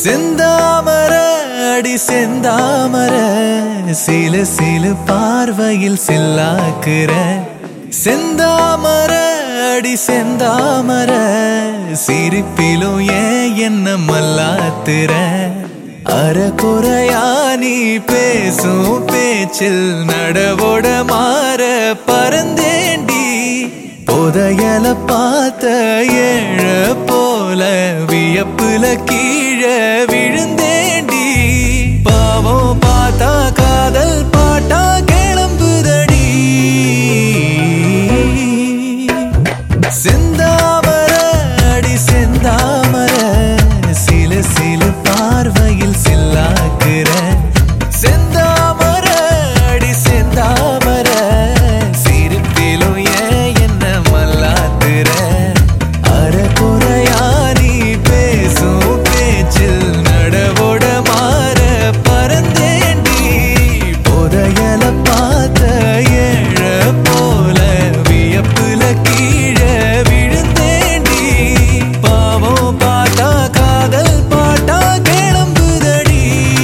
செந்தாமர அடி செந்தாமர சிலு சிலு பார்வையில் சில்லாக்குற செந்தாமர அடி செந்தாமர சிரிப்பிலும் ஏன் என்ன மல்லாத்துற அறகுறையா நீ பேசும் பேச்சில் நடவோட மாற பறந்தேண்டி புதையல பார்த்த ஏழ போல வியப்புல கீழே விழுந்தேண்டி பாவம் பார்த்தா காதல் பாட்டா கிளம்புதடி செந்தாமர அடி செந்தாமர சில சில பார்வையில் சில்லாக்குற செந்தாமர அடி செந்தாமர சிரிப்பிலும் ஏன் என்ன மல்லாத்துற அறகுறையா நீ பேசும் பேச்சில் நடவோட மாற பறந்தேண்டி புதையல பார்த்த ஏழ போல வியப்புல கீழே விழுந்தேண்டி பாவம் பார்த்தா காதல் பாட்டா கிளம்புதடி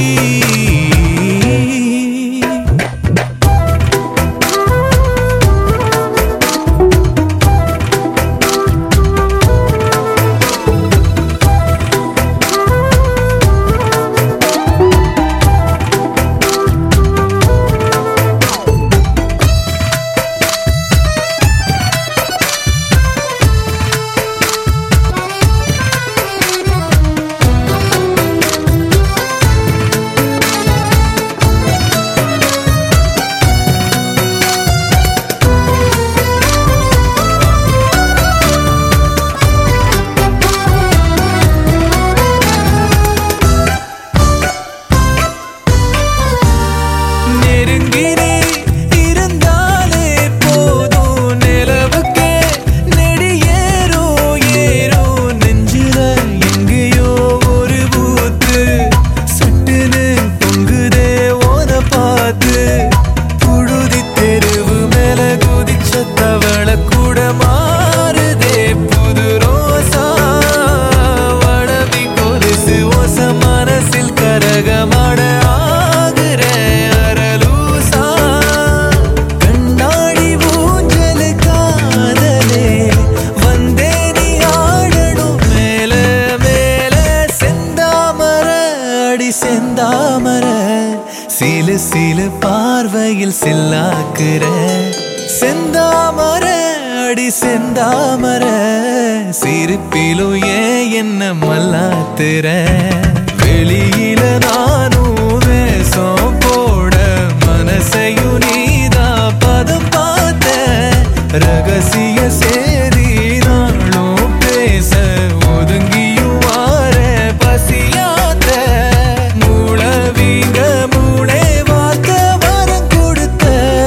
செந்தாமர சிலு சிலு பார்வையில் சில்லாக்குற செந்தாமர அடி செந்தாமர சிரிப்பிலும் ஏன் என்ன மல்லாத்துற வெளியில நானும் வேஷம் போட மனசையும் நீதான் பதம் பார்த்த ரகசிய சேரி நாளும் பேச ஒதுங்கியும் வார பசியாத்த மூளவீங்க மூளை வார்த்த வரம் கொடுத்த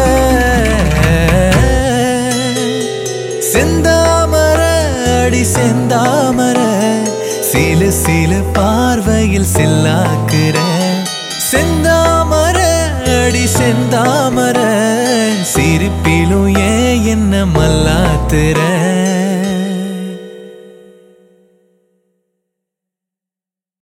செந்தாமர அடி செந்தாமர சிலு சிலு பார்வையில் சில்லாக்குற செந்தாமர அடி செந்தாமர சிரிப்பிலும் ஏன் என்ன மல்லாத்துற